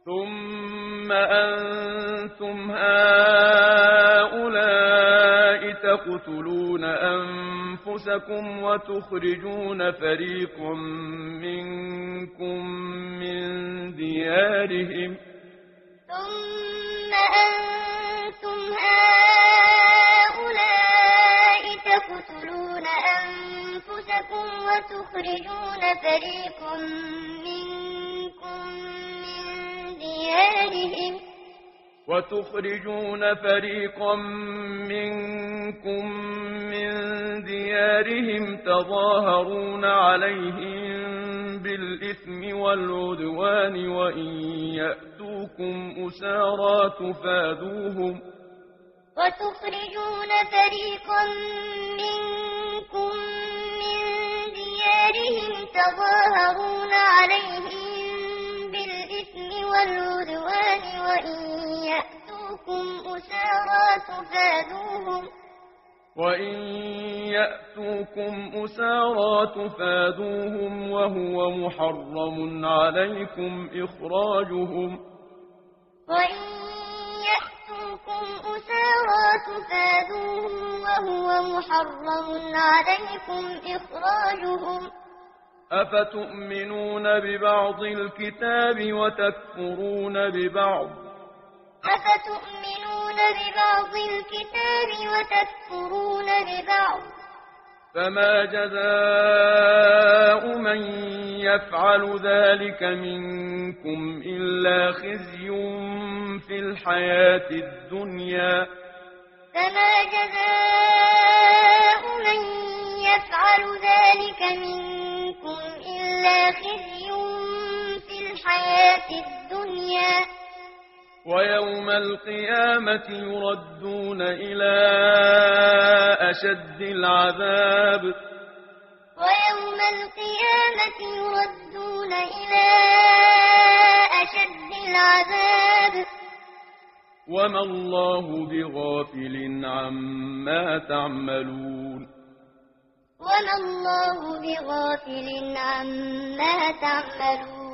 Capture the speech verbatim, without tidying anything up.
ثم أنتم هؤلاء تقتلون أنفسكم وتخرجون فريقا منكم من ديارهم ثم أنتم هؤلاء تقتلون أنفسكم وتخرجون فريقا منكم من ديارهم وتخرجون فريقا منكم من ديارهم تظاهرون عليهم بالإثم والعدوان وإن يأتوكم أسارى تفادوهم وتخرجون فريقا منكم من ديارهم تظاهرون عليهم بالإثم والعدوان وإن يأتوكم أسارى تفادوهم وإن يأتوكم أسارى تفادوهم وهو محرم عليكم إخراجهم وإن يأتوكم أسارى تفادوهم وهو محرم عليكم إخراجهم أفتؤمنون ببعض الكتاب وتكفرون ببعض أفتؤمنون ببعض الكتاب وتكفرون ببعض فما جزاء من يفعل ذلك منكم إلا خزي في الحياة الدنيا فما جزاء من يفعل ذلك منكم إلا خزي في الحياة الدنيا ويوم القيامة يردون إلى أشد العذاب ويوم القيامة يردون إلى أشد العذاب وما الله بغافل عما تعملون وما الله بغافل عما تعملون